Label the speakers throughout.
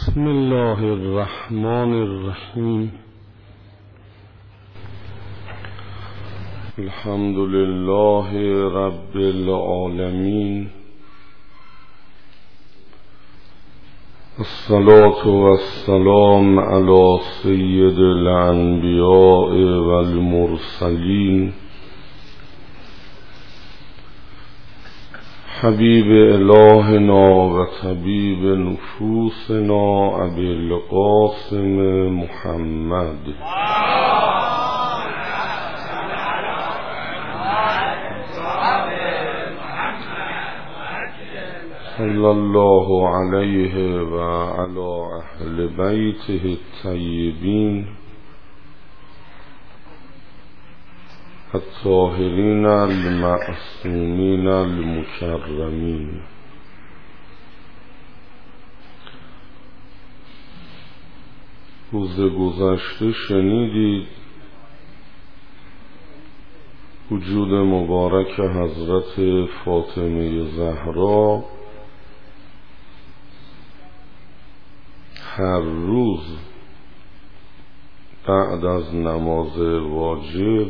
Speaker 1: بسم الله الرحمن الرحیم. الحمد لله رب العالمین، الصلاة والسلام علی سید الانبیاء والمرسلین، حبیب الهنا و طبیب نفوسنا ابی القاسم محمد صلی الله علیه و علی اهل بیته الطیبین الطاهرین المعصومین المکرمین. روز گذشته شنیدید وجود مبارک حضرت فاطمه زهرا هر روز بعد از نماز واجب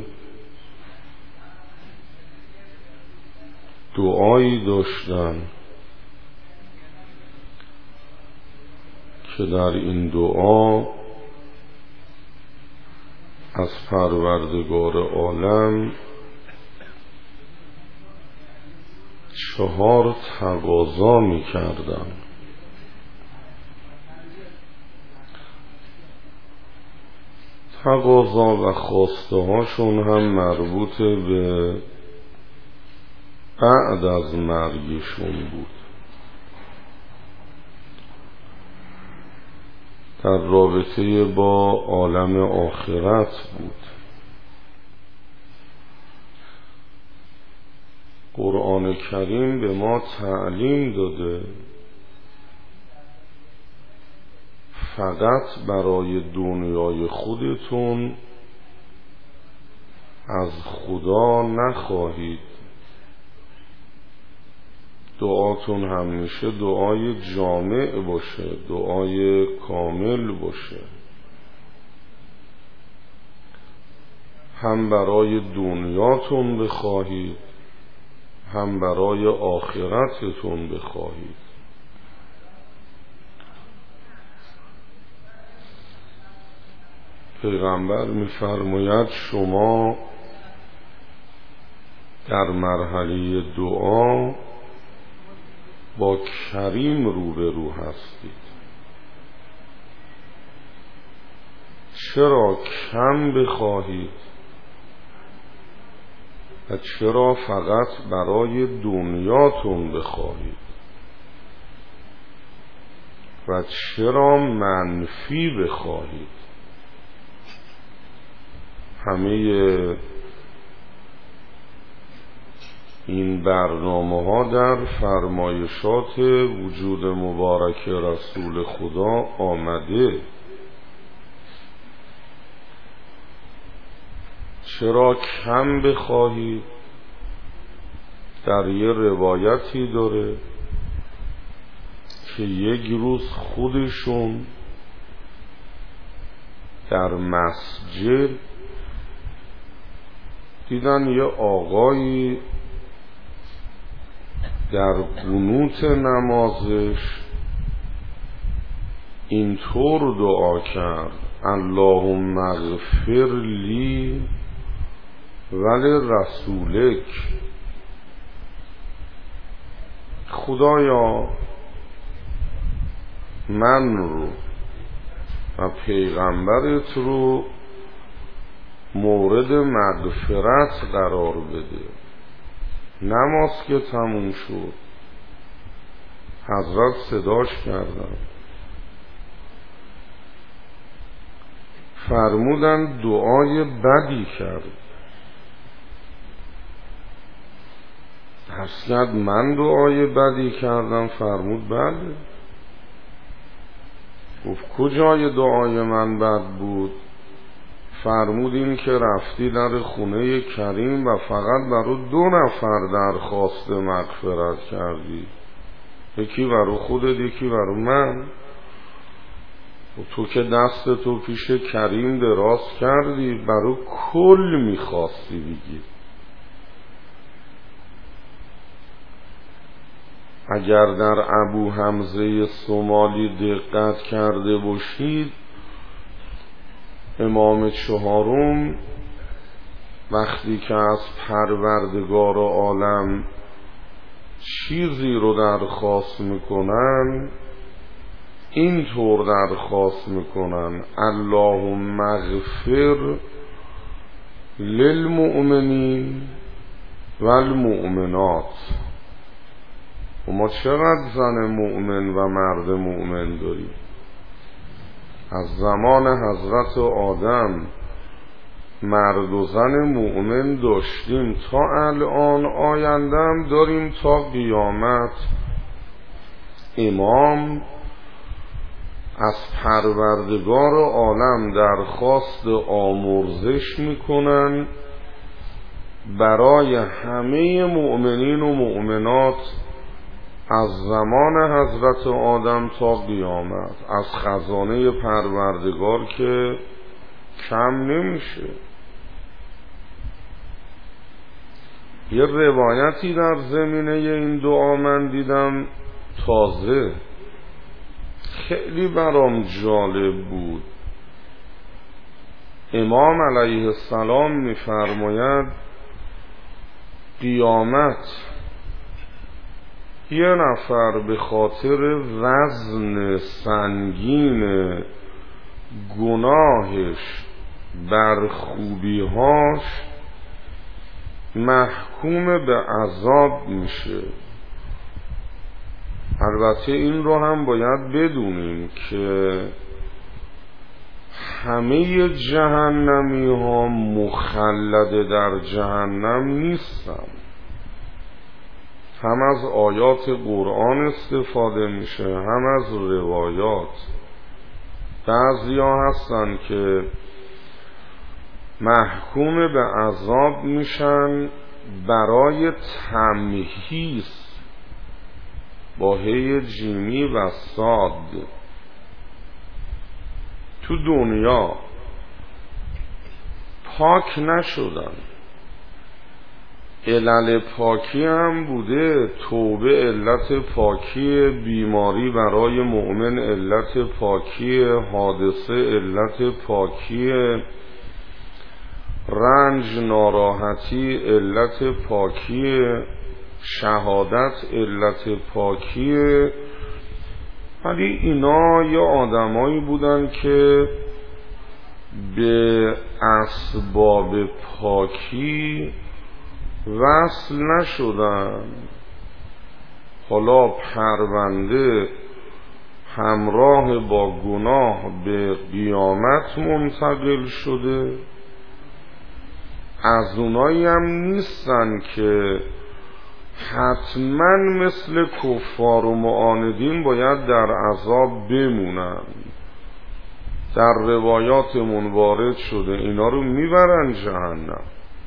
Speaker 1: دعایی داشتن که در این دعا از پروردگار عالم 4 تقاضا می کردن. تقاضا و خواسته هاشون هم مربوط به بعد از مرگشون بود، در رابطه با عالم آخرت بود. قرآن کریم به ما تعلیم داده فقط برای دنیای خودتون از خدا نخواهید، دعاتون همیشه دعای جامع باشه، دعای کامل باشه، هم برای دنیاتون بخواهید هم برای آخرتتون بخواهید. پیغمبر می‌فرماید شما در مرحله دعا با کریم روبرو هستید. چرا کم بخواهید و چرا فقط برای دنیاتون بخواهید و چرا منفی بخواهید؟ همه این برنامه ها در فرمایشات وجود مبارک رسول خدا آمده. چرا کم بخواهید؟ در یه روایتی داره که یک روز خودشون در مسجد دیدن یه آقایی در قنوت نمازش اینطور دعا کرد: اللهم اغفر لی ولرسولک. خدایا من رو و پیغمبرت رو مورد مغفرت قرار بده. نماز که تموم شد حضرت صداش کردن، فرمودن دعای بدی کرد. اصلا من دعای بدی کردم؟ فرمود بله. گفت کجای دعای من بد بود؟ فرمود این که رفتی در خونه کریم و فقط برای 2 نفر درخواست مغفرت کردی، یکی برای خودت یکی برای من. و تو که دست تو پیش کریم دراز کردی، برای کل میخواستی بگی. اگر در ابو حمزه صومالی دقت کرده باشید، امام چهارم وقتی که از پروردگار عالم چیزی رو درخواست میکنن، اینطور درخواست میکنن: اللهم اغفر للمؤمنین والمؤمنات. و ما چقدر زن مؤمن و مرد مؤمن داریم؟ از زمان حضرت آدم مرد و زن مؤمن داشتیم تا الان، آینده هم داریم تا قیامت. امام از پروردگار عالم درخواست آمرزش میکنن برای همه مؤمنین و مؤمنات از زمان حضرت آدم تا قیامت، از خزانه پروردگار که کم نمیشه. یه روایتی در زمینه این دعا من دیدم تازه، خیلی برام جالب بود. امام علیه السلام میفرماید قیامت یه نفر به خاطر وزن سنگین گناهش بر خوبیهاش محکوم به عذاب میشه. البته این رو هم باید بدونیم که همه جهنمی ها مخلد در جهنم نیستن. هم از آیات قرآن استفاده میشه، هم از روایات. بعضی ها هستن که محکوم به عذاب میشن برای تمحیص با هی جیمی و صاد. تو دنیا پاک نشدن، علل پاکی هم بوده. توبه علت پاکی، بیماری برای مؤمن علت پاکی، حادثه علت پاکی، رنج ناراحتی علت پاکی، شهادت علت پاکی. ولی اینا یه آدمایی بودن که به اسباب پاکی وصل نشدن. حالا پرونده همراه با گناه به قیامت منتقل شده. از اونایی هم نیستن که حتما مثل کفار و معاندین باید در عذاب بمونن. در روایاتمون وارد شده اینا رو میبرن جهنم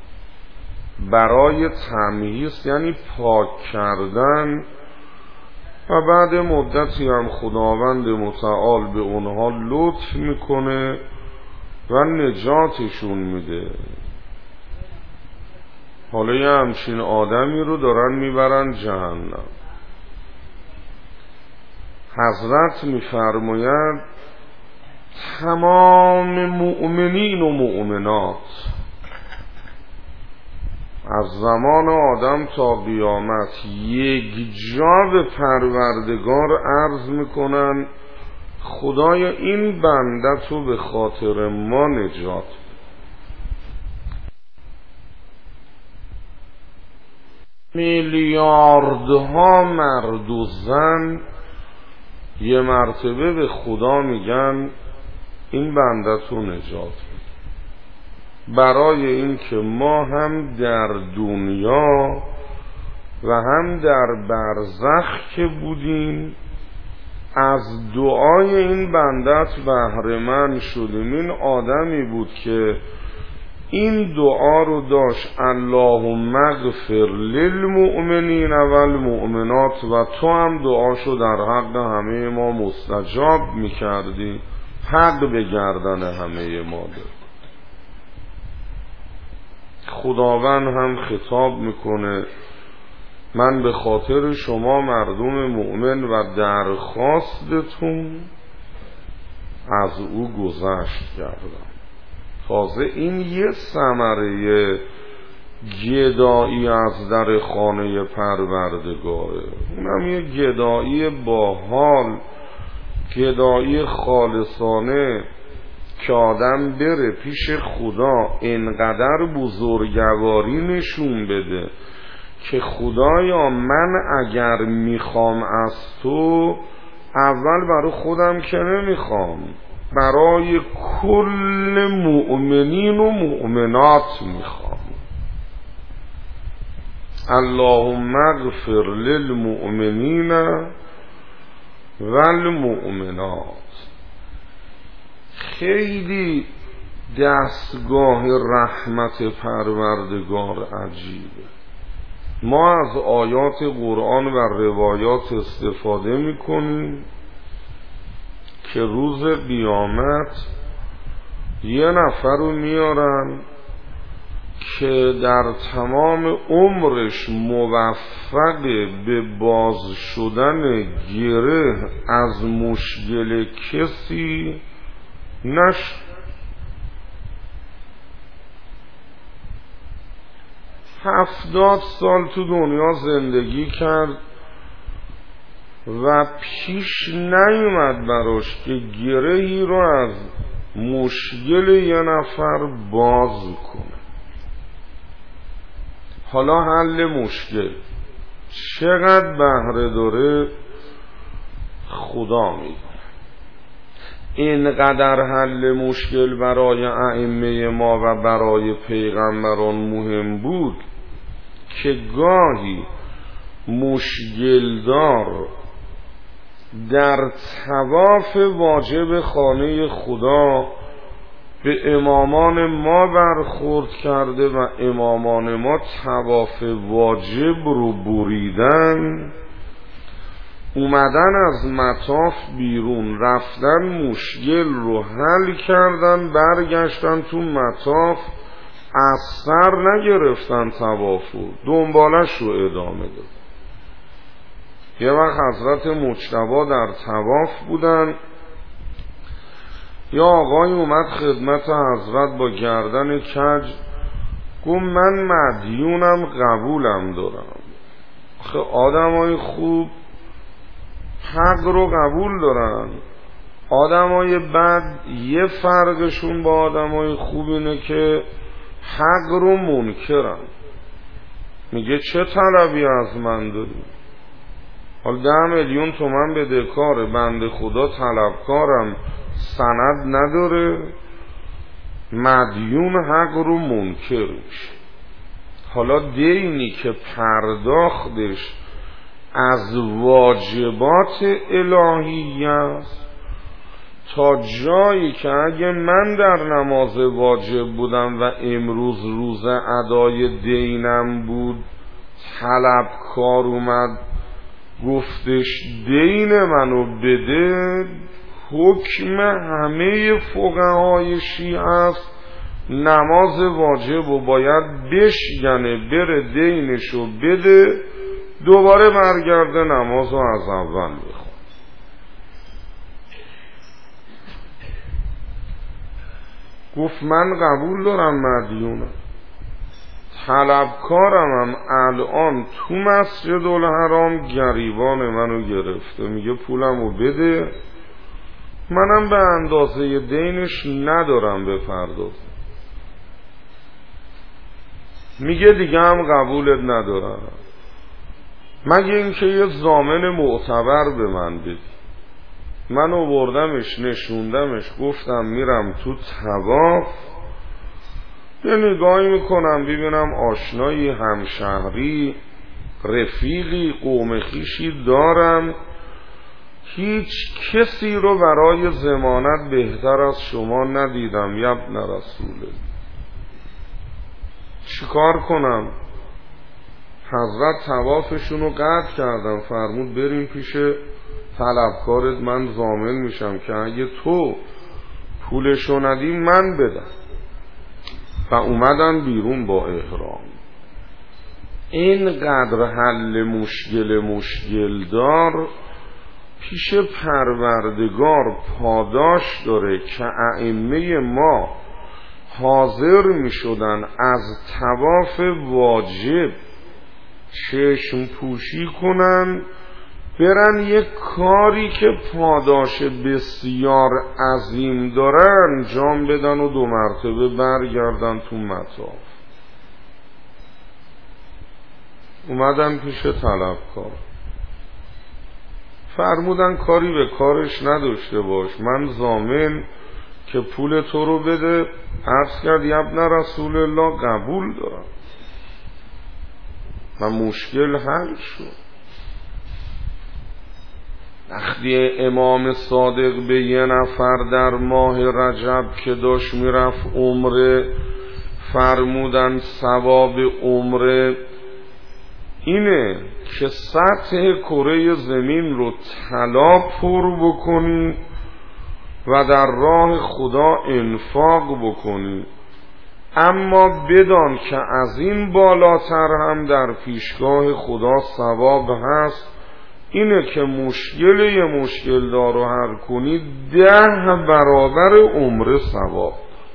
Speaker 1: برای تمییز، یعنی پاک کردن. و بعد مدتی هم خداوند متعال به اونها لطف میکنه و نجاتشون میده. حالا یه همچین آدمی رو دارن میبرن جهنم. حضرت میفرماید تمام مؤمنین و مؤمنات از زمان آدم تا قیامت یک جا به پروردگار عرض میکنن خدای این بنده تو به خاطر ما نجات. میلیاردها مرد و زن یه مرتبه به خدا میگن این بنده تو نجات، برای این که ما هم در دنیا و هم در برزخ که بودیم از دعای این بندت بهره مند شدیم. این آدمی بود که این دعا رو داشت: اللهم اغفر للمؤمنین والمؤمنات، و تو هم دعاشو در حق همه ما مستجاب میکردی. حق به گردن همه ما داره. خداوند هم خطاب میکنه من به خاطر شما مردم مؤمن و درخواستتون از او گذشت کردم. تازه این یه ثمره گدایی از در خانه پروردگاره، اونم یه گدایی باحال، گدایی خالصانه که آدم بره پیش خدا اینقدر بزرگواری نشون بده که خدایا من اگر میخوام از تو، اول برای خودم که نمیخوام، برای کل مؤمنین و مؤمنات میخوام. اللهم اغفر للمؤمنین والمؤمنات. خیلی دستگاه رحمت پروردگار عجیبه. ما از آیات قرآن و روایات استفاده میکنیم که روز قیامت یه نفر رو میارن که در تمام عمرش موفق به باز شدن گره از مشکل کسی نشد. 70 سال تو دنیا زندگی کرد و پیش نیومد براش که گرهی رو از مشکل یه نفر باز کنه. حالا حل مشکل چقدر بهره داره خدا میدونه. اینقدر حل مشکل برای ائمه ما و برای پیغمبران مهم بود که گاهی مشکلدار در طواف واجب خانه خدا به امامان ما برخورد کرده و امامان ما طواف واجب رو بریدن، اومدن از مطاف بیرون، رفتن مشکل رو حل کردن، برگشتن تو مطاف، از سر نگرفتن طوافو، دنبالش رو ادامه داد. یه وقت حضرت مجتبی در طواف بودن، یا آقای اومد خدمت حضرت با گردن کج، گفت من مدیونم قبولم دارم. آخه آدمای خوب حق رو قبول دارن، آدمای بد یه فرقشون با آدمای خوب اینه که حق رو منکرن. میگه چه طلبی از من داری؟ حالا 10 میلیون تومن بدهکاره، بنده خدا طلبکارم، سند نداره، مدیون حق رو منکر میشه. حالا دینی که پرداختش از واجبات الهی است، تا جایی که اگه من در نماز واجب بودم و امروز روز ادای دینم بود، طلبکار اومد گفتش دین منو بده، حکم همه فقهای شیعه است نماز واجب و باید بشکنه، بره دینشو بده، دوباره برگرده نمازو از اول بخواد. گفت من قبول دارم مدیونم، طلبکارم، الان تو مسجد الحرام گریبان منو گرفته، میگه پولمو بده، منم به اندازه دینش ندارم بپردازم. میگه دیگه هم قبولت ندارم، مگه اینکه یه ضامن معتبر به من بدی. من آوردمش، نشوندمش، گفتم میرم تو طواف، یه نگاهی میکنم ببینم آشنایی، همشهری، رفیقی، قوم خویشی دارم، هیچ کسی رو برای ضمانت بهتر از شما ندیدم یبن رسوله. چیکار کنم؟ حضرت طوافشون رو قطع کردن، فرمود بریم پیش طلبکارت، من ضامن میشم که اگه تو پولشو ندی من بدم. و اومدن بیرون با احرام. اینقدر حل مشکل دار پیش پروردگار پاداش داره که ائمه ما حاضر می شدن از طواف واجب چشم پوشی کنن، برن یک کاری که پاداش بسیار عظیم داره انجام بدن و 2 مرتبه برگردن تو مطاف. اومدن پیش طلبکار، فرمودن کاری به کارش نداشته باش، من ضامن که پول تو رو بده. عرض کرد ابن رسول الله قبول دارم و مشکل حل شد. وقتی امام صادق به یه نفر در ماه رجب که داشت میرفت عمره فرمودن ثواب عمره اینه که سطح کره زمین رو طلا پر بکنی و در راه خدا انفاق بکنی، اما بدان که از این بالاتر هم در پیشگاه خدا ثواب هست. اینه که یه مشکل دار رو حل کنی 10 برابر عمره ثواب.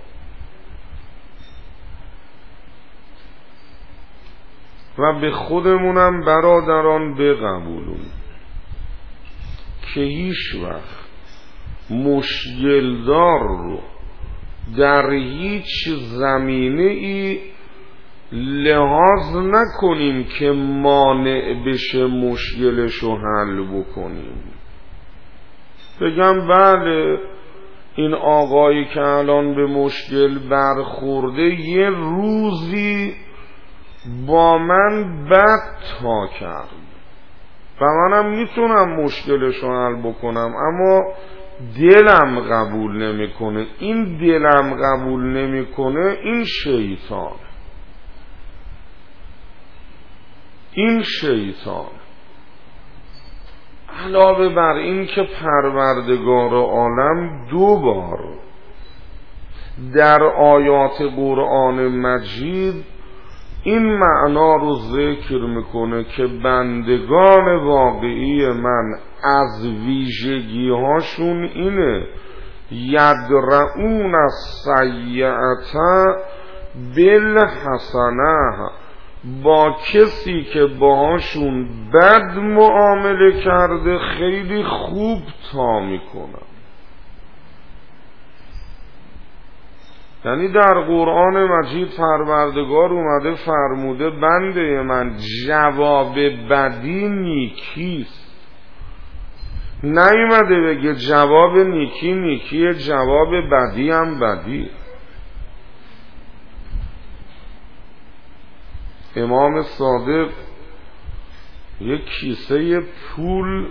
Speaker 1: و به خودمونم برادران بقبولون که هیچ وقت مشکل دار رو در هیچ زمینه ای لحاظ نکنیم که مانع بشه مشکلش رو حل بکنیم. بگم بله این آقایی که الان به مشکل برخورده یه روزی با من بد تا کرد و منم میتونم مشکلش رو حل بکنم، اما دلم قبول نمیکنه. این دلم قبول نمیکنه این شیطان. علاوه بر این که پروردگار عالم 2 بار در آیات قرآن مجید این معنا رو ذکر میکنه که بندگان واقعی من از ویژگی هاشون اینه یدرؤون السیئة بالحسنة، با کسی که باهاشون بد معامله کرده خیلی خوب تا میکنن. یعنی در قرآن مجید پروردگار اومده فرموده بنده من جواب بدی نیکیست، نیومده بگه جواب نیکی نیکیه جواب بدی هم بدی. امام صادق یک کیسه پول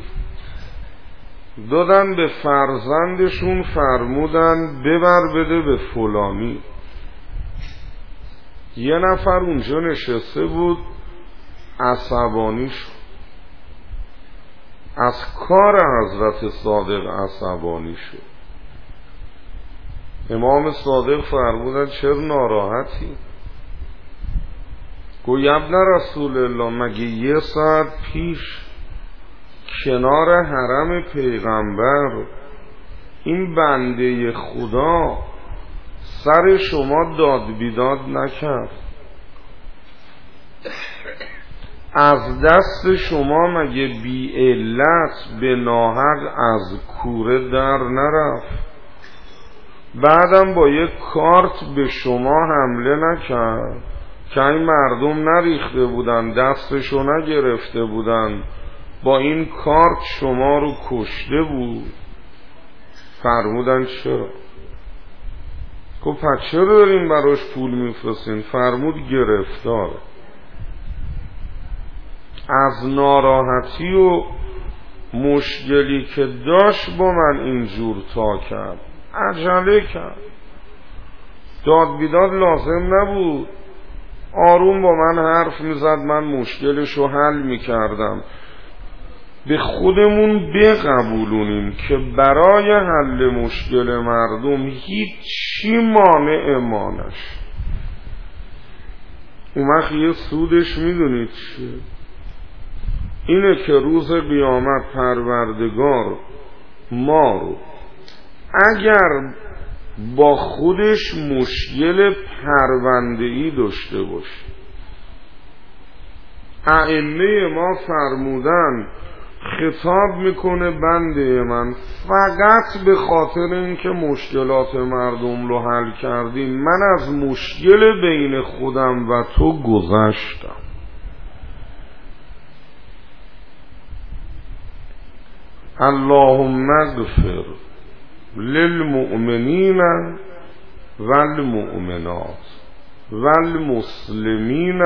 Speaker 1: دادن به فرزندشون، فرمودن ببر بده به فلانی. یه نفر اونجا نشسته بود عصبانی شد، از کار حضرت صادق عصبانی شد. امام صادق فرمودن چرا ناراحتی؟ گوی ابن رسول الله مگه 1 ساعت پیش کنار حرم پیغمبر این بنده خدا سر شما داد بیداد نکرد؟ از دست شما مگه بی علت به ناحق از کوره در نرفت؟ بعدم با یک کارت به شما حمله نکرد که این مردم نریخته بودن دستشو نگرفته بودن، با این کارت شما رو کشته بود؟ فرمودن چرا؟ گفت پس چرا دارین براش پول میفرستین؟ فرمود گرفتار. از ناراحتی و مشکلی که داشت با من اینجور تا کرد، عجله کرد. داد بیداد لازم نبود، آروم با من حرف میزد، من مشکلش رو حل میکردم. به خودمون بقبولونیم که برای حل مشکل مردم هیچی مانع ما نشه. اون وقت یه سودش میدونید چیه؟ اینه که روز قیامت پروردگار ما رو اگر با خودش مشکل پرونده‌ای داشته باشه، ائمه ما فرمودن خطاب میکنه بنده من فقط به خاطر اینکه مشکلات مردم رو حل کردیم من از مشکل بین خودم و تو گذشتم. اللهم اغفر للمؤمنین والمؤمنات والمسلمین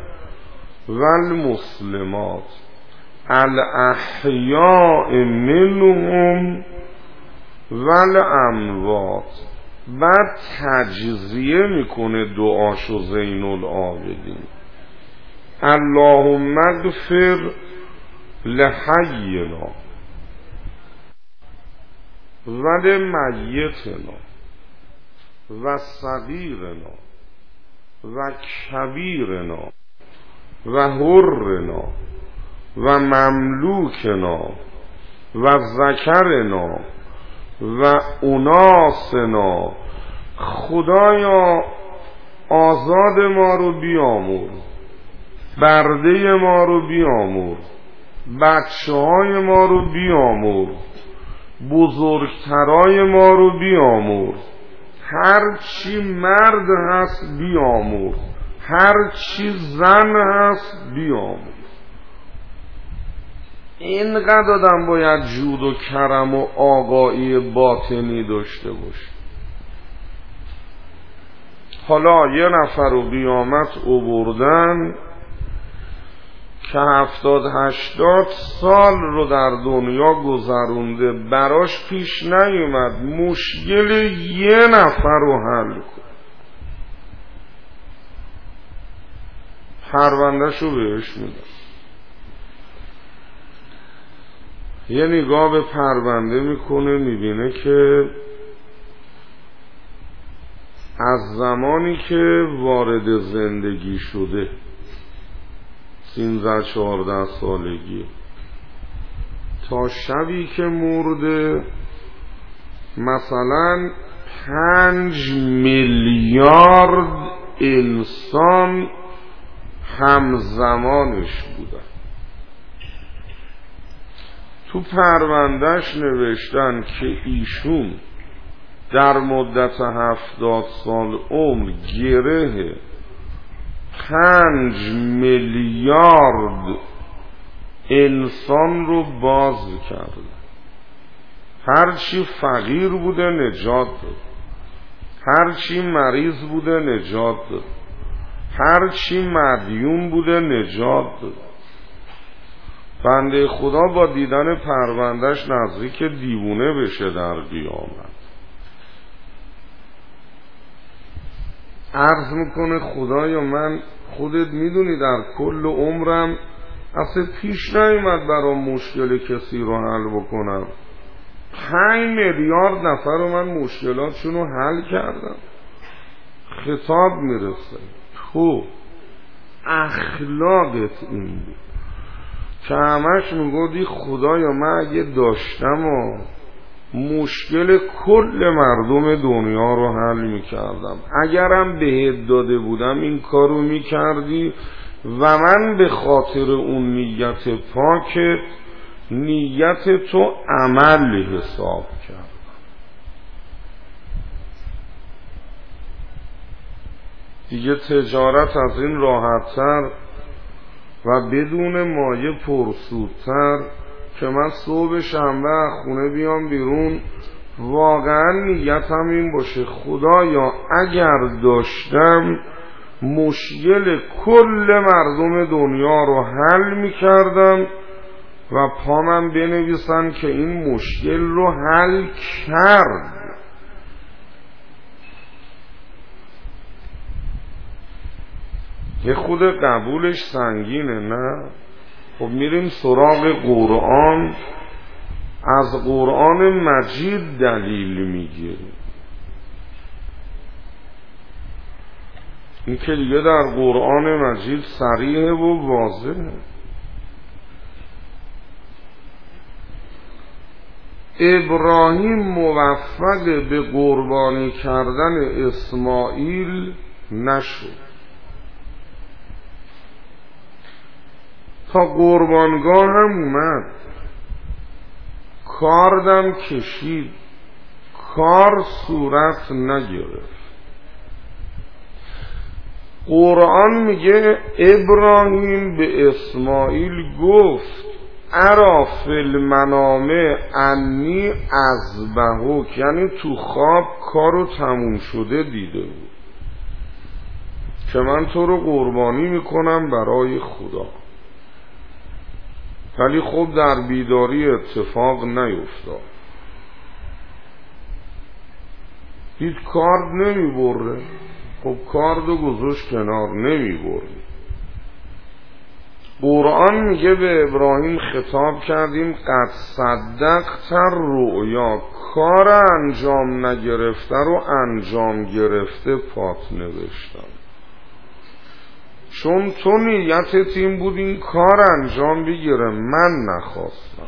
Speaker 1: والمسلمات الاحیاء منهم والاموات. بعد تجزیه میکنه دعاشو زین العابدین. اللهم اغفر لحینا ولمیتنا و صغیرنا و کبیرنا و حرنا و مملوکنا و ذکرنا و اناسنا. خدایا آزاد ما رو بیامور، برده ما رو بیامور، بچه های ما رو بیامور، بزرگترای ما رو بیامور، هر چی مرد هست بیامور، هر چی زن هست بیامور. اینقدر آدم باید جود و کرم و آگاهی باطنی داشته باشه. حالا یه نفر رو قیامت آوردن که 70-80 سال رو در دنیا گذرونده، براش پیش نیومد مشکل یه نفر رو حل کن، پرونده‌ش رو بهش میدن. یه نگاه به پرونده میکنه، میبینه که از زمانی که وارد زندگی شده 13-14 سالگی تا شبی که مرده مثلا 5 میلیارد انسان همزمانش بودن. تو پروندهش نوشتن که ایشون در مدت 70 سال عمر گره 5 میلیارد انسان رو باز کرده. هرچی فقیر بوده نجات داد، هرچی مریض بوده نجات داد، هرچی مدیون بوده نجات داد. بنده خدا با دیدن پروندهش نزدیک دیوونه بشه در قیامت. عرض میکنه خدایا من خودت میدونی در کل عمرم اصلا پیش نیومد برام مشکل کسی رو حل بکنم. 5 میلیارد نفر رو من مشکلاتشون رو حل کردم. خطاب میرسه تو اخلاقت این بود که همش میگودی خدایا من اگه داشتم و مشکل کل مردم دنیا رو حل میکردم، اگرم بهت داده بودم این کارو میکردی و من به خاطر اون نیت پاکت نیت تو عمل حساب کردم. دیگه تجارت از این راحت‌تر و بدون مایه پرسودتر که من صبح شنبه خونه بیام بیرون واقعا نیتم این باشه خدایا اگر داشتم مشکل کل مردم دنیا رو حل میکردم و پامم بنویسن که این مشکل رو حل کرد. یه خود قبولش سنگینه نه؟ خب میریم سراغ قرآن، از قرآن مجید دلیل میگیریم. این که دیگه در قرآن مجید صریحه و واضحه. ابراهیم موفق به قربانی کردن اسماعیل نشد تا قربانگاه هم اومد، کاردم کشید، کار صورت نگرفت. قرآن میگه ابراهیم به اسماعیل گفت ارا فی المنام انی اذبحک، یعنی تو خواب کارو تموم شده دیده بود که من تو رو قربانی میکنم برای خدا. ولی خب در بیداری اتفاق نیفتاد، دید کارد نمیبره، خب کاردو گذاشت کنار، نمیبره. قرآن میگه به ابراهیم خطاب کردیم قد صدقت رؤیا، کار انجام نگرفته رو انجام گرفته پات نوشتم، چون تو نیتت این بود این کار انجام بگیره، من نخواستم.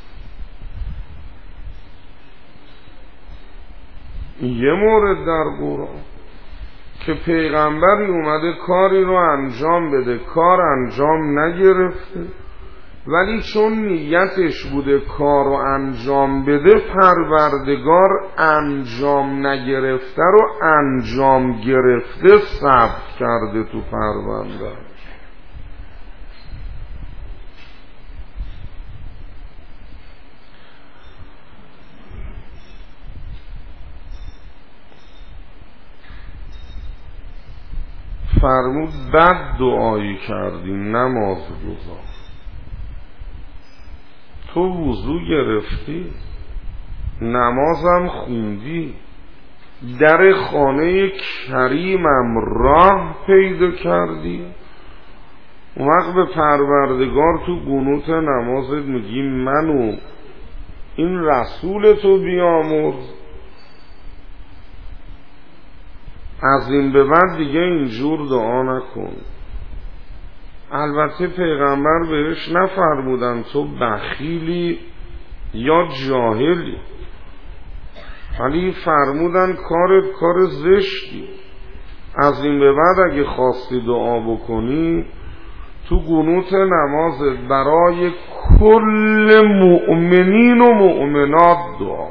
Speaker 1: یه مورد در قرآن که پیغمبری اومده کاری رو انجام بده، کار انجام نگرفته، ولی چون نیتش بوده کار رو انجام بده، پروردگار انجام نگرفته رو انجام گرفته ثبت کرده تو پرونده. فرمود بد دعایی کردی نماز گذار، تو وضو گرفتی، نمازم خوندی، در خانه کریمم راه پیدا کردی، اون وقت به پروردگار تو قنوت نمازت میگی منو این رسول تو بیامرز، از این به بعد دیگه اینجور دعا نکن. البته پیغمبر بهش نفرمودن تو بخیلی یا جاهلی، ولی فرمودن کارت کار زشتی، از این به بعد اگه خواستی دعا بکنی تو قنوت نمازت برای کل مؤمنین و مؤمنات دعا،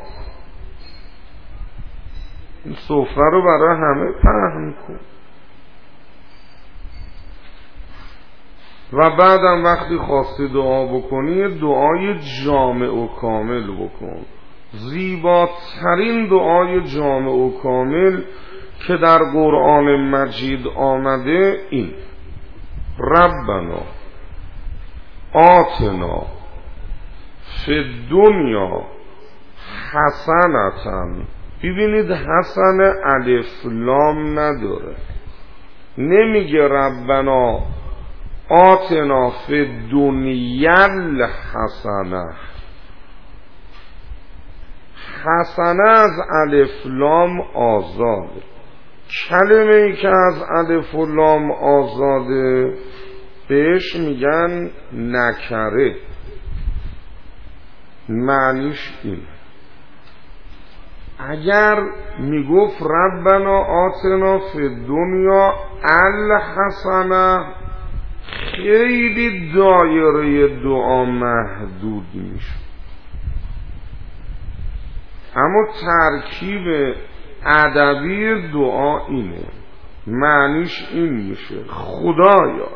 Speaker 1: این سفره رو برای همه پهن کن. و بعدم وقتی خواستی دعا بکنی دعای جامع و کامل بکن. زیباترین دعای جامع و کامل که در قرآن مجید آمده این ربنا آتنا فی الدنیا حسنة. ببینید حسن الف لام نداره، نمیگه ربنا آتنا فی الدنیا الحسنه، حسنه از الف لام آزاده. کلمه ای که از الف و لام آزاده بهش میگن نکره، معنیش این. اگر میگفت ربنا آتنا فی الدنیا الحسنه خیلی دایره دعا محدود میشه، اما ترکیب ادبی دعا اینه، معنیش این میشه خدایا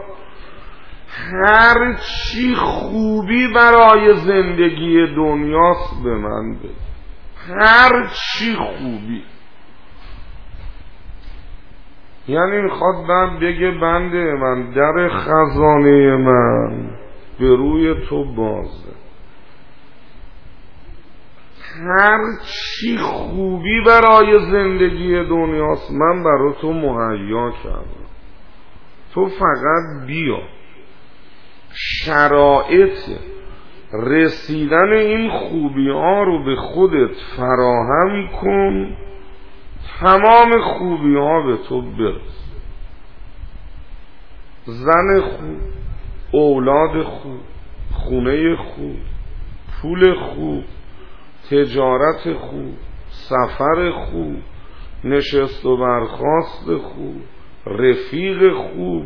Speaker 1: هر چی خوبی برای زندگی دنیاست به من بده، هر چی خوبی. یعنی میخواد بعد بگه بنده من در خزانه من به روی تو بازه، هر چی خوبی برای زندگی دنیاست من برای تو مهیا کردم، تو فقط بیا. شرایط رسیدن این خوبی ها رو به خودت فراهم کن، تمام خوبی ها به تو برس. زن خوب، اولاد خوب، خونه خوب، پول خوب، تجارت خوب، سفر خوب، نشست و برخاست خوب، رفیق خوب،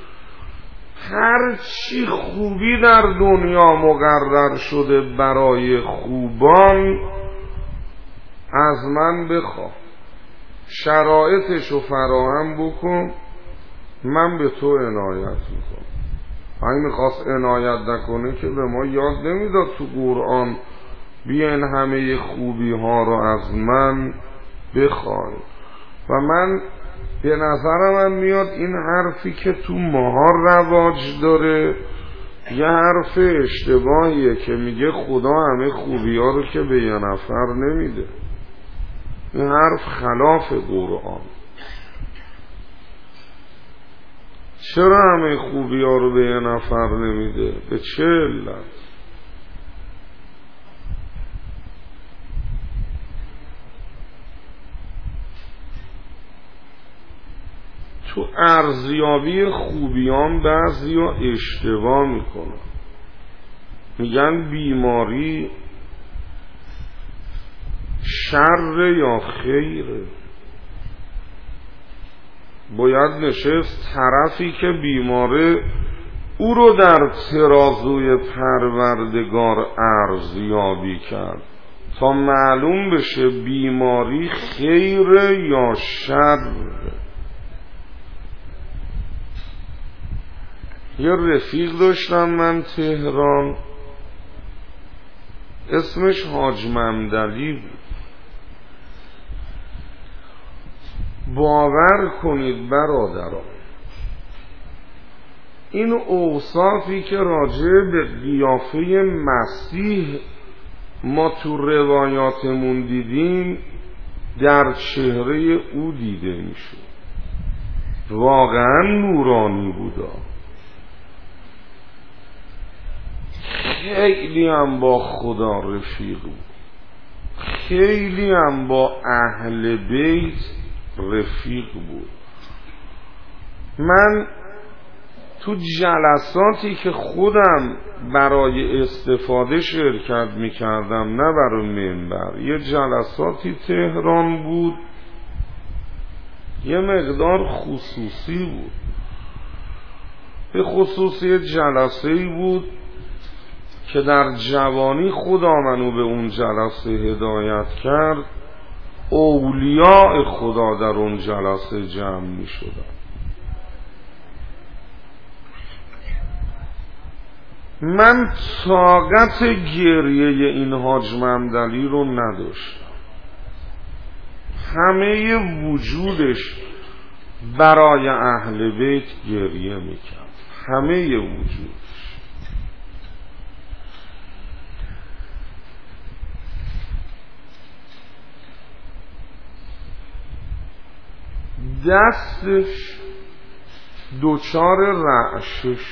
Speaker 1: هر چی خوبی در دنیا مقرر شده برای خوبان از من بخواه، شرایطشو فراهم بکن، من به تو عنایت میکنم. اگه میخواست عنایت نکنه که به ما یاد نمیداد تو قرآن بیاین همه خوبی ها رو از من بخواید. و من به نظرم میاد این حرفی که تو ماها رواج داره یه حرف اشتباهیه که میگه خدا همه خوبی ها رو که به یه نفر نمیده. این حرف خلاف قرآن. چرا همه خوبی ها رو به یه نفر نمیده؟ به چه علت؟ تو ارزیابی خوبیان بعضی ها اشتباه میکنن، میگن بیماری شر یا خیره. باید نشست طرفی که بیماره او رو در ترازوی پروردگار ارزیابی کرد تا معلوم بشه بیماری خیره یا شر. یه رفیق داشتم من تهران، اسمش حاج ممدلی بود. باور کنید برادران، این اوصافی که راجع به قیافه مسیح ما تو روایاتمون دیدیم در چهره او دیده میشد. واقعا نورانی بودا. خیلی هم با خدا رفیق بود، خیلی هم با اهل بیت رفیق بود. من تو جلساتی که خودم برای استفاده شرکت میکردم، نه برای منبر، یه جلساتی تهران بود، یه مقدار خصوصی بود. به خصوصی جلسه‌ای بود که در جوانی خدا منو به اون جلسه هدایت کرد. اولیاء خدا در اون جلسه جمع می شدن. من طاقت گریه این حاج ممدلی رو نداشتم. همه وجودش برای اهل بیت گریه میکرد، همه وجودش. دستش دوچار رعشش،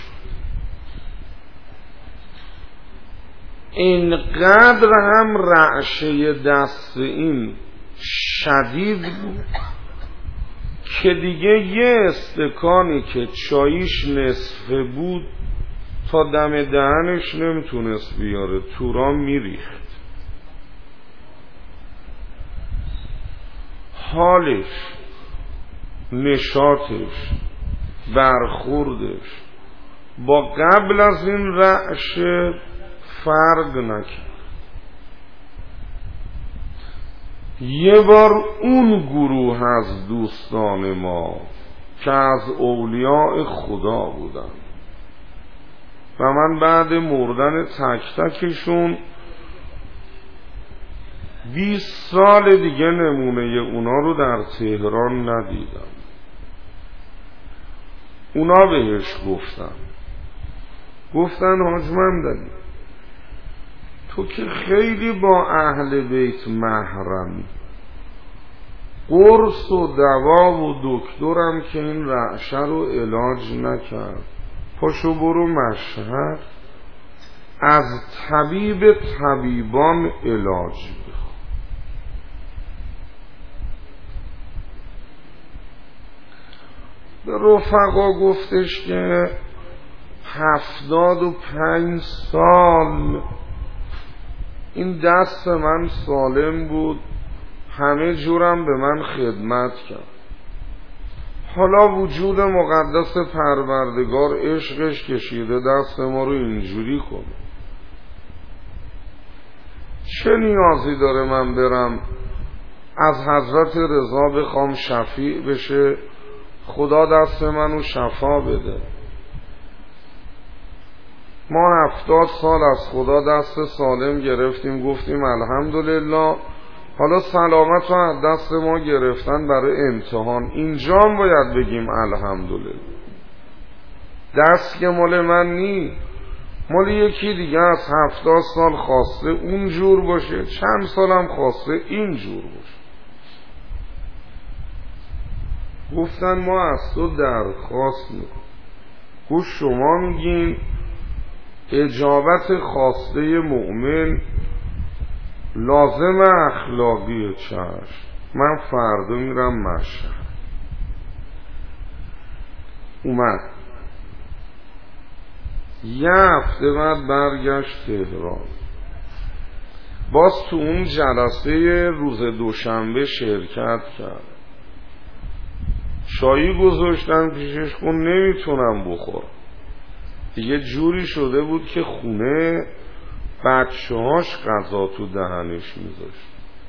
Speaker 1: اینقدر هم رعشه دست این شدید بود که دیگه یه استکانی که چاییش نصفه بود تا دم دهنش نمیتونست بیاره، تورا میریخت. حالش، نشاطش، برخوردش با قبل از این رعشه فرق نکرد. یه بار اون گروه از دوستان ما که از اولیاء خدا بودن و من بعد مردن تک تکشون 20 سال دیگه نمونه اونا رو در تهران ندیدم. اونا بهش گفتن حاج ممدلی تو که خیلی با اهل بیت محرمی، قرص و دوا و دکترم که این رعشه رو علاج نکرد، پاشو برو مشهد. از طبیب طبیبان علاج بخواه. به رفقا گفتش که 75 سال این دست من سالم بود، همه جورم به من خدمت کرد. حالا وجود مقدس پروردگار عشقش کشیده دست ما رو اینجوری کنه. چه نیازی داره من برم از حضرت رضا بخوام شفیع بشه خدا دست منو شفا بده؟ ما 70 سال از خدا دست سالم گرفتیم، گفتیم الحمدلله. حالا سلامت رو از دست ما گرفتن برای امتحان، اینجا هم باید بگیم الحمدلله. دست که مال من نی، مال یکی دیگه از 70 سال خواسته اون جور باشه، چند سالم خواسته این جور باشه. گفتن ما از تو درخواست میکنیم. گوش شما میگین اجابت خواسته مؤمن لازم اخلاقی چشم. من فردا میرم مشهد. اومد یه هفته بعد برگشت تهران. باز تو اون جلسه روز دوشنبه شرکت کرد. چایی گذاشتن پیشش، خون نمیتونم بخورم دیگه. جوری شده بود که خونه بچه‌هاش غذا تو دهنش میذاشت.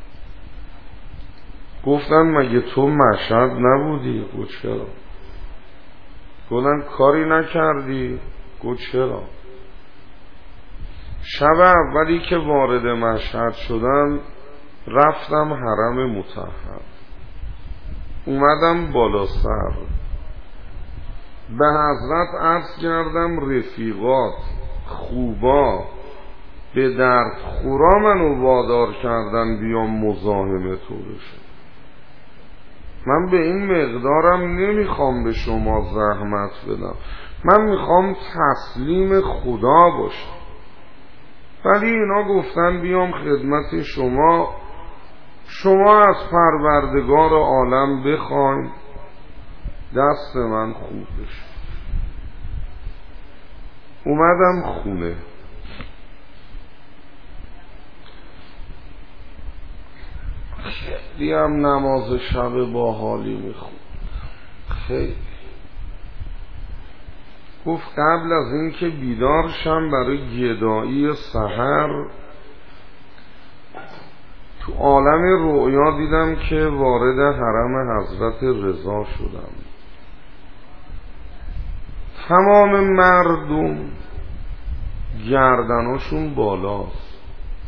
Speaker 1: گفتن مگه تو مشهد نبودی؟ گفت چرا. گفتن کاری نکردی؟ گفت چرا. شب اولی که وارد مشهد شدم رفتم حرم مطهر، اومدم بالا سر به حضرت عرض کردم رفیقات خوبا به درد خورا منو وادار کردن بیام مزاحم تو بشه. من به این مقدارم نمیخوام به شما زحمت بدم، من میخوام تسلیم خدا باشم. ولی اینا گفتن بیام خدمت شما، شما از پروردگار عالم بخواین دست من خوب بشه. اومدم خونه. خیلی هم نماز شب با حالی میخوند. خیلی گفت قبل از این که بیدار شم برای گدایی سحر تو عالم رؤیا دیدم که وارد حرم حضرت رضا شدم. تمام مردم گردناشون بالاست.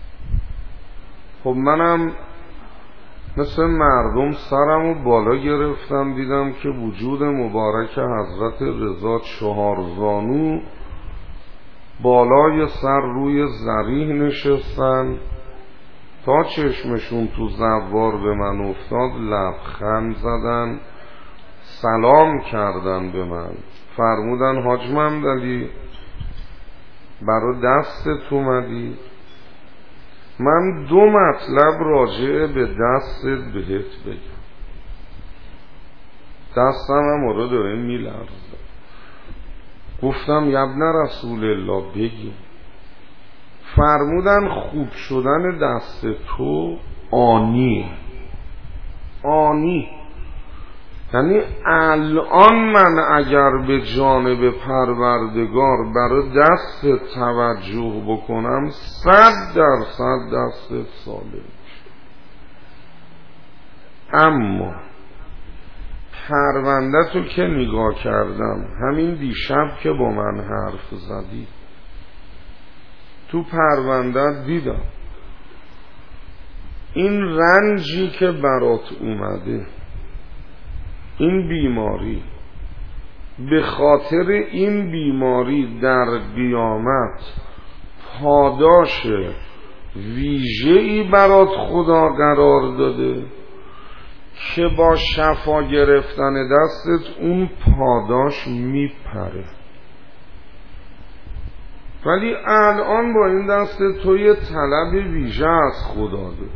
Speaker 1: خب منم مثل مردم سرمو بالا گرفتم، دیدم که وجود مبارک حضرت رضا 4 زانو بالای سر روی ذریح نشستن تا چشمشون تو زوار به من افتاد لبخند زدن، سلام کردن به من، فرمودن حاج محمدعلی برای دستت اومدی. من 2 مطلب راجع به دستت بهت بگم. دستم هم رو داره میلرزه. گفتم یبن رسول الله بگی. فرمودن خوب شدن دست تو آنیه. آنی یعنی الان من اگر به جانب پروردگار برای دست توجه بکنم 100% دست سالم میشه. اما پرونده تو که نگاه کردم، همین دیشب که با من حرف زدی، تو پرونده دیدم این رنجی که برات اومده، این بیماری، به خاطر این بیماری در قیامت پاداش ویژه‌ای برات خدا قرار داده که با شفا گرفتن دستت اون پاداش میپره. ولی الان با این دست تو یه طلب ویژه از خدا داری،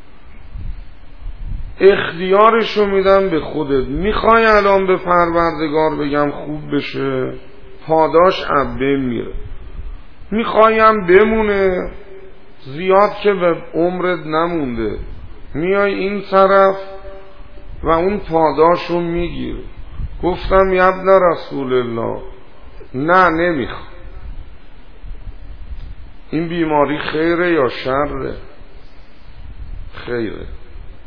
Speaker 1: اختیارشو میدم به خودت. میخوای الان به پروردگار بگم خوب بشه، پاداش عبه میره. میخوایم بمونه، زیاد که به عمرت نمونده، میای این طرف و اون پاداشو میگیر. گفتم ابن رسول الله نه نمیخوام. این بیماری خیره یا شره؟ خیره.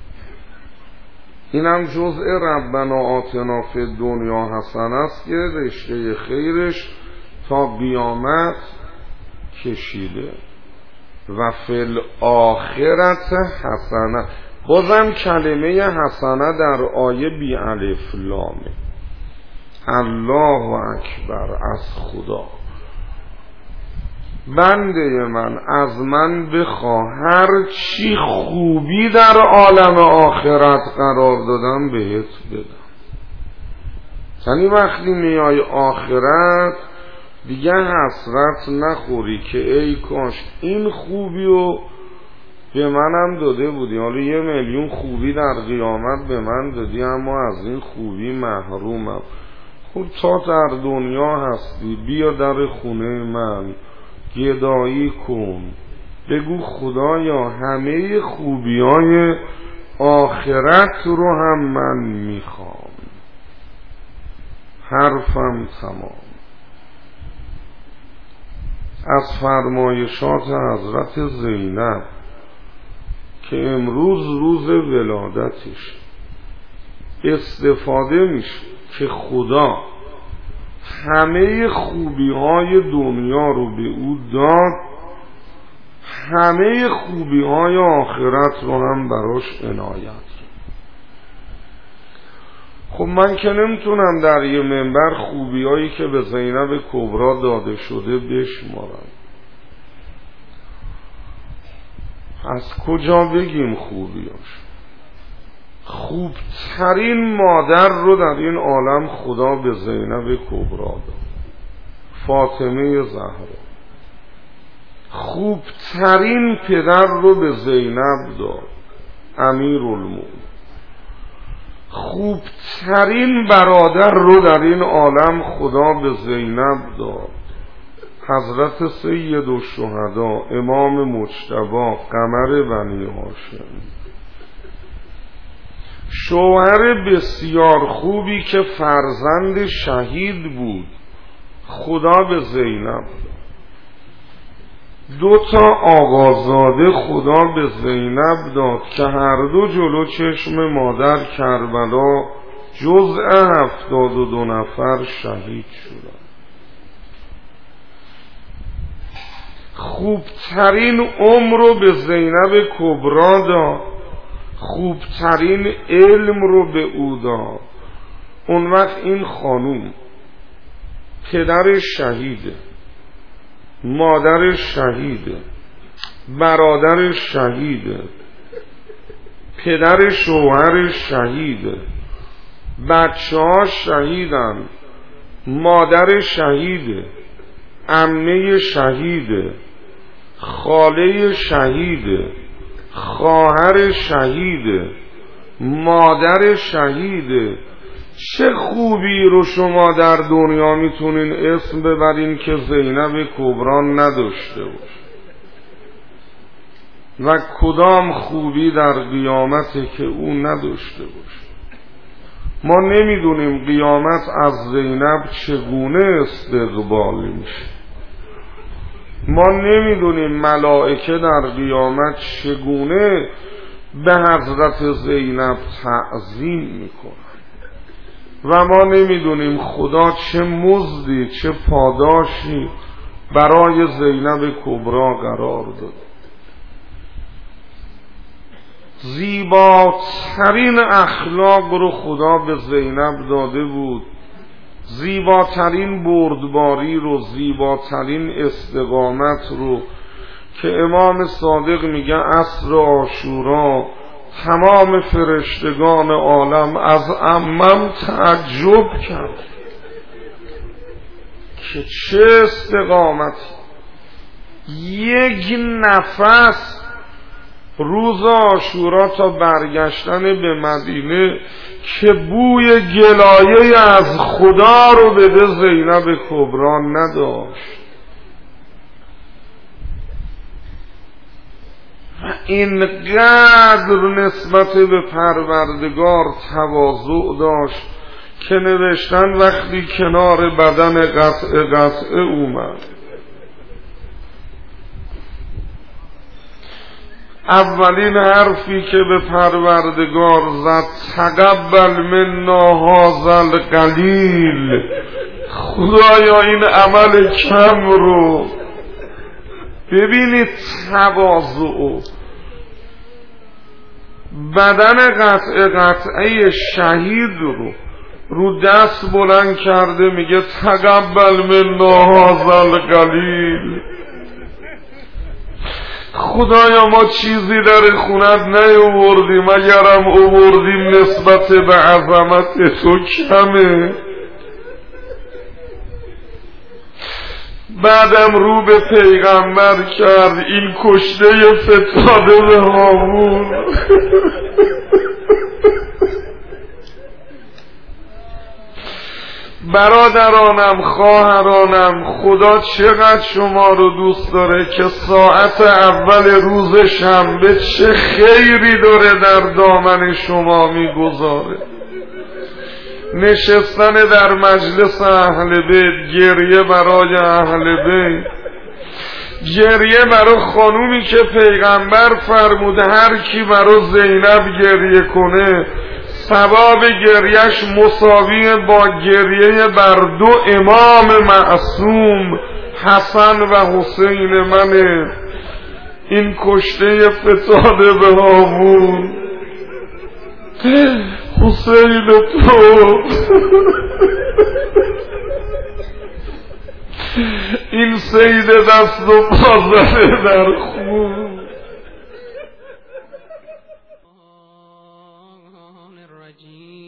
Speaker 1: اینم جزء ربنا آتنا فی دنیا حسنه است که رشته خیرش تا قیامت کشیده. و فی الاخرت حسنه. بازم کلمه حسنه در آیه بی الف لامه. الله اکبر از خدا. بنده من از من بخواه هر چی خوبی در عالم آخرت قرار دادم بهت بدم. یعنی وقتی میای آخرت دیگه حسرت نخوری که ای کاش این خوبیو به منم داده بودی. حالا 1,000,000 خوبی در قیامت به من دادی اما از این خوبی محرومم. خب تا در دنیا هستی بیا در خونه من گدایی کن، بگو خدایا همه خوبیای آخرت رو هم من میخوام. حرفم تمام. از فرمایشات حضرت زینب که امروز روز ولادتش استفاده میشه که خدا همه خوبی های دنیا رو به او داد، همه خوبی های آخرت رو هم براش عنایت. خب من که نمیتونم در یه منبر خوبی هایی که به زینب کبرا داده شده بشمارم. از کجا بگیم خوبیاش؟ خوبترین مادر رو در این عالم خدا به زینب کبرا داد، فاطمه زهرا. خوبترین پدر رو به زینب داد، امیرالمومنین. خوبترین برادر رو در این عالم خدا به زینب داد، حضرت سید الشهدا امام مجتبی قمر بنی هاشم. شوهر بسیار خوبی که فرزند شهید بود خدا به زینب داد. 2 آقازاده خدا به زینب داد که هر دو جلو چشم مادر کربلا جزء 72 نفر شهید شدند. خوبترین عمر رو به زینب کبرا داد، خوبترین علم رو به او داد. اون وقت این خانوم پدر شهیده، مادر شهیده، برادر شهیده، پدر شوهر شهیده، بچه ها شهیدن، مادر شهیده، عمه شهیده، خاله شهیده، خواهر شهیده، مادر شهیده. چه خوبی رو شما در دنیا میتونین اسم ببرین که زینب کبرا نداشته باشه؟ و کدام خوبی در قیامته که او نداشته باشه؟ ما نمیدونیم قیامت از زینب چگونه استقبال میشه. ما نمیدونیم ملائکه در قیامت چگونه به حضرت زینب تعظیم میکنن و ما نمیدونیم خدا چه مزدی چه پاداشی برای زینب کبرا قرار داد. زیباترین اخلاق رو خدا به زینب داده بود، زیباترین بردباری رو، زیباترین استقامت رو که امام صادق میگه عصر عاشورا تمام فرشتگان عالم از عمم تعجب کرد که چه استقامتی، یک نفس روز عاشورا تا برگشتن به مدینه که بوی گلایه از خدا رو بده زینب کبرا نداشت و اینقدر نسبت به پروردگار تواضع داشت که نوشتن وقتی کنار بدن قطعه اومد اولین حرفی که به پروردگار زد تقبل منا هذا القلیل، خدایا این عمل کم رو ببینید. تواضع بدن قطعه شهید رو دست بلند کرده میگه تقبل منا هذا القلیل، خدایا ما چیزی در خونت نیاوردیم، اگرم آوردیم نسبت به عظمت تو کمه. بعدم رو به پیغمبر کرد این کشته فتاده به هامون. برادرانم خواهرانم، خدا چقدر شما رو دوست داره که ساعت اول روز شنبه چه خیری داره در دامن شما میگذاره. نشستن در مجلس اهل بیت، گریه برای اهل بیت، گریه برای خانومی که پیغمبر فرموده هر کی برای زینب گریه کنه ثواب گریهش مساوی با گریه بر دو امام معصوم حسن و حسین منه. این کشته فتاده به هامون حسین تو، این سید دست و پازده در خون.
Speaker 2: الرجيم